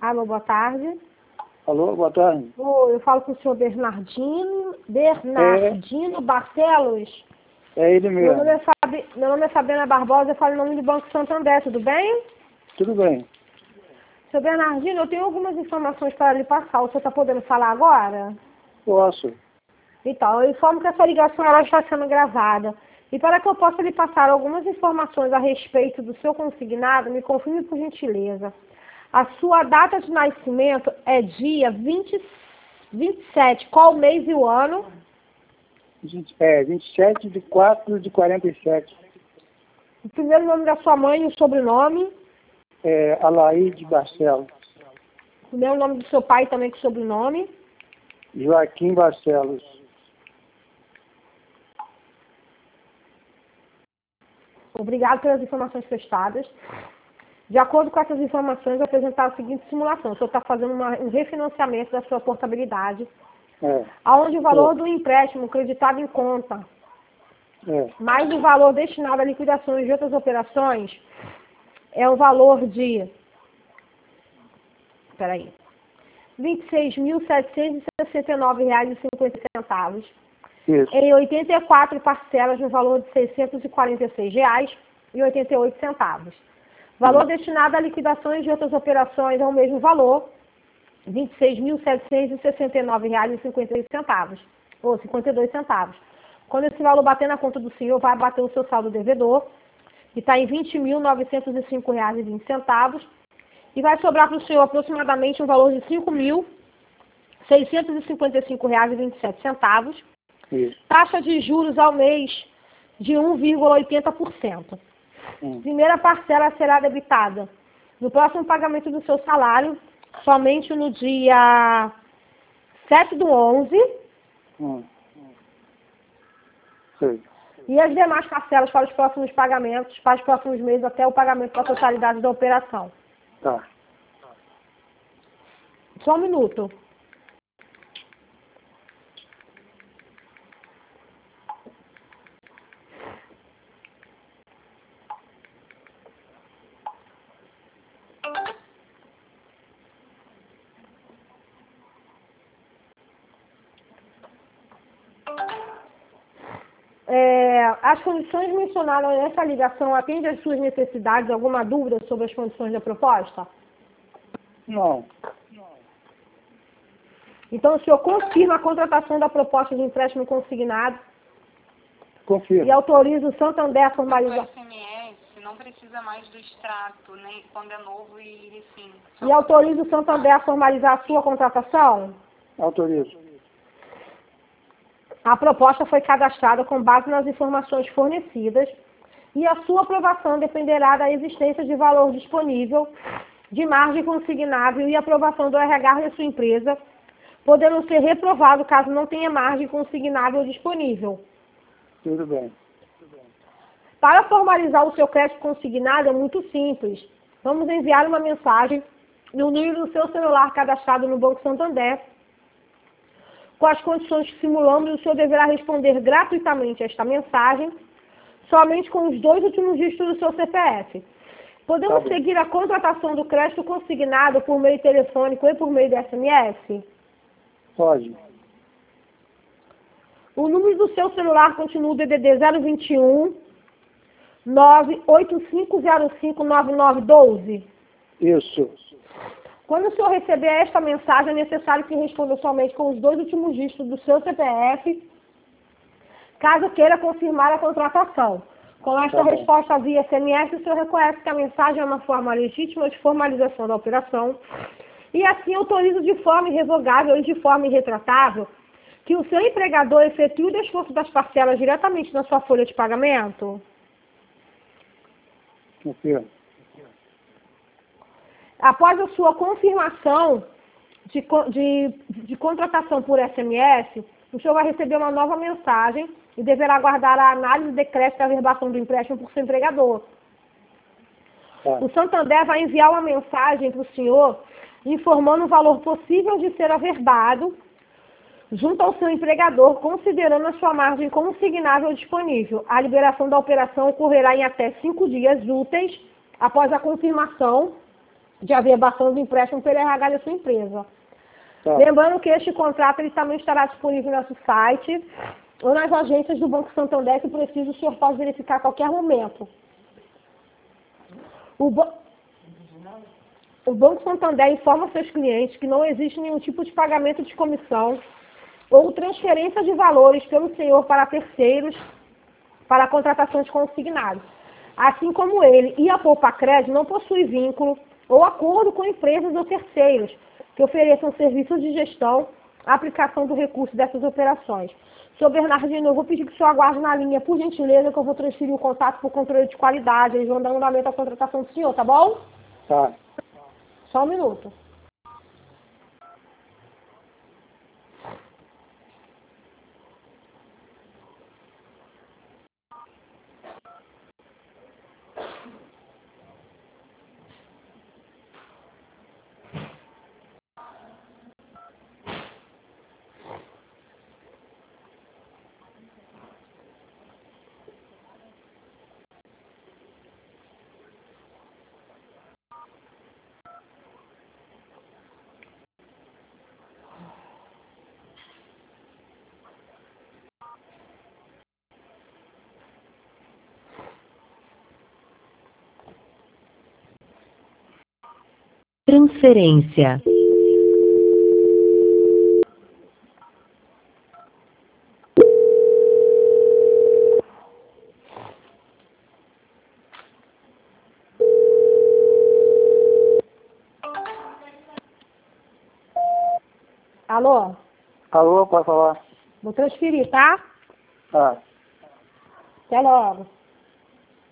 Alô, boa tarde. Alô, boa tarde. Eu falo com o senhor Bernardino Barcelos. É ele Meu mesmo. nome é Fabiana Barbosa, eu falo em nome do Banco Santander, tudo bem? Tudo bem. Seu Bernardino, eu tenho algumas informações para lhe passar. O senhor está podendo falar agora? Posso. Então, eu informo que essa ligação ela está sendo gravada. E para que eu possa lhe passar algumas informações a respeito do seu consignado, me confirme por gentileza. A sua data de nascimento é dia 27. Qual o mês e o ano? 27 de 4 de 47. O primeiro nome da sua mãe e o sobrenome? Alaide Barcelos. O primeiro nome do seu pai também com sobrenome? Joaquim Barcelos. Obrigado pelas informações prestadas. De acordo com essas informações, eu apresentar a seguinte simulação. O senhor está fazendo um refinanciamento da sua portabilidade, onde o valor do empréstimo creditado em conta, mais o valor destinado à liquidação de outras operações, é o valor de R$ 26.769,50. Isso. Em 84 parcelas no valor de R$ 646,88. Valor destinado a liquidações de outras operações é o mesmo valor, R$ 26.769,58, ou 52 centavos. Quando esse valor bater na conta do senhor, vai bater o seu saldo devedor, que está em R$ 20.905,20, e vai sobrar para o senhor aproximadamente um valor de R$ 5.655,27. Taxa de juros ao mês de 1,80%. Primeira parcela será debitada no próximo pagamento do seu salário, somente no dia 7/11. E as demais parcelas para os próximos pagamentos, para os próximos meses, até o pagamento da totalidade da operação. Tá. Só um minuto. As condições mencionadas nessa ligação atendem às suas necessidades? Alguma dúvida sobre as condições da proposta? Não. Então, o senhor confirma a contratação da proposta de empréstimo consignado? Confirmo. E autoriza o Santander a formalizar... O SMS não precisa mais do extrato, né? Quando é novo e sim. E autoriza o Santander a formalizar a sua contratação? Autorizo. A proposta foi cadastrada com base nas informações fornecidas e a sua aprovação dependerá da existência de valor disponível, de margem consignável e aprovação do RH da sua empresa, podendo ser reprovado caso não tenha margem consignável disponível. Tudo bem. Para formalizar o seu crédito consignado é muito simples. Vamos enviar uma mensagem no número do seu celular cadastrado no Banco Santander, com as condições que simulamos, o senhor deverá responder gratuitamente a esta mensagem, somente com os 2 últimos dígitos do seu CPF. Podemos seguir a contratação do crédito consignado por meio telefônico e por meio de SMS? Pode. O número do seu celular continua o DDD 021 985059912. Isso. Quando o senhor receber esta mensagem, é necessário que responda somente com os 2 últimos dígitos do seu CPF, caso queira confirmar a contratação. Com esta resposta via SMS, o senhor reconhece que a mensagem é uma forma legítima de formalização da operação e assim autoriza de forma irrevogável e de forma irretratável que o seu empregador efetue o desconto das parcelas diretamente na sua folha de pagamento? Confirmo. Após a sua confirmação de contratação por SMS, o senhor vai receber uma nova mensagem e deverá aguardar a análise de crédito e averbação do empréstimo por seu empregador. O Santander vai enviar uma mensagem para o senhor informando o valor possível de ser averbado junto ao seu empregador, considerando a sua margem consignável disponível. A liberação da operação ocorrerá em até 5 dias úteis após a confirmação de averbação do empréstimo pelo RH da sua empresa. Tá. Lembrando que este contrato ele também estará disponível no nosso site ou nas agências do Banco Santander, que preciso, o senhor pode verificar a qualquer momento. O Banco Santander informa seus clientes que não existe nenhum tipo de pagamento de comissão ou transferência de valores pelo senhor para terceiros para contratações consignadas. Assim como ele e a Poupa Crédito não possuem vínculo ou acordo com empresas ou terceiros que ofereçam serviços de gestão, aplicação do recurso dessas operações. Senhor Bernardino, eu vou pedir que o senhor aguarde na linha, por gentileza, que eu vou transferir o contato para o controle de qualidade. Eles vão dar andamento à contratação do senhor, tá bom? Tá. Só um minuto. Transferência. Alô? Alô, pode falar? Vou transferir, tá? Tá. Até logo.